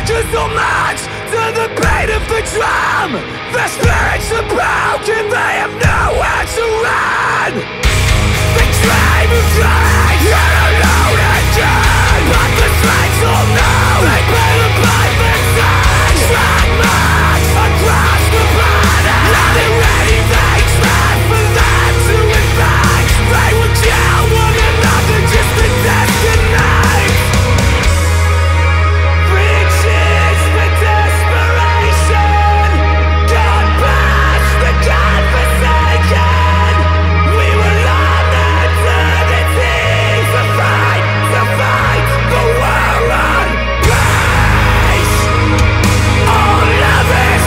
watches so much to the beat of the drum. The spirits are broken, they have nowhere to run. They dream of flying yet alone again, but the slaves all know they pay the pipe inside. Track marks across the planet, now they're ready, thanks man for them to invite. They will kill one another just to destiny. Riches for desperation, God bless the God-forsaken. We will learn eternity to fight the war on peace. All love is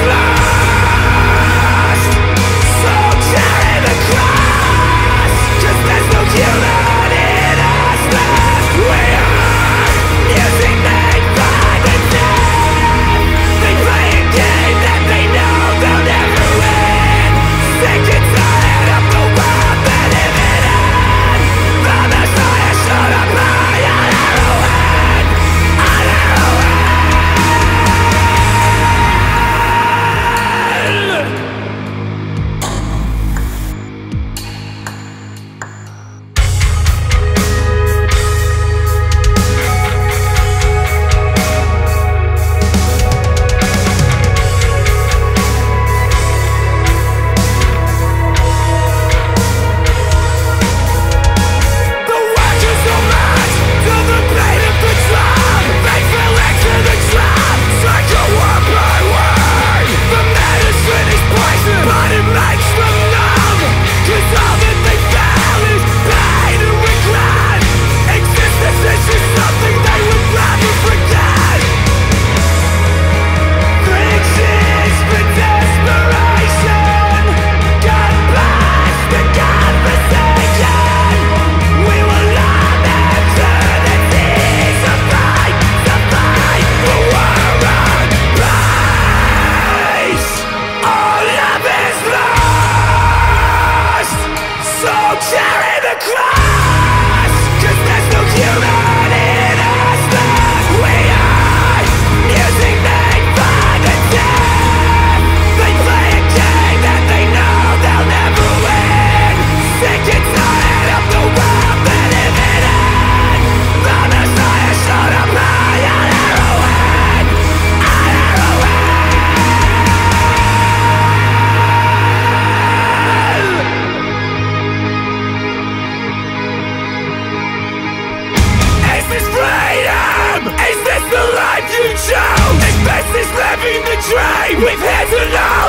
lost, so carry the cross, 'cause there's no human in us left. We are music made by the dead. They play a game that they know they'll never win. Sick and tired of the world they're living in. The Messiah showed up high on heroin, on heroin. The watches so much to the beat of the drum. They fell into the trap, cycle one by one. The medicine is poison, but it makes them numb. 'Cause all that they feel is pain and regret. Existence is just something they would rather forget. Riches for desperation, God bless the God-forsaken. We will learn eternity to fight the war on peace. All love is lost, so carry the cross, 'cause there's no human in us left. We are music made by the dead. They play a game that they know they'll never win. Sick and tired of the world they're living in. The Messiah showed up high on heroin, on heroin. Is this freedom? Is this the life you chose? Is this living the dream we've had to know?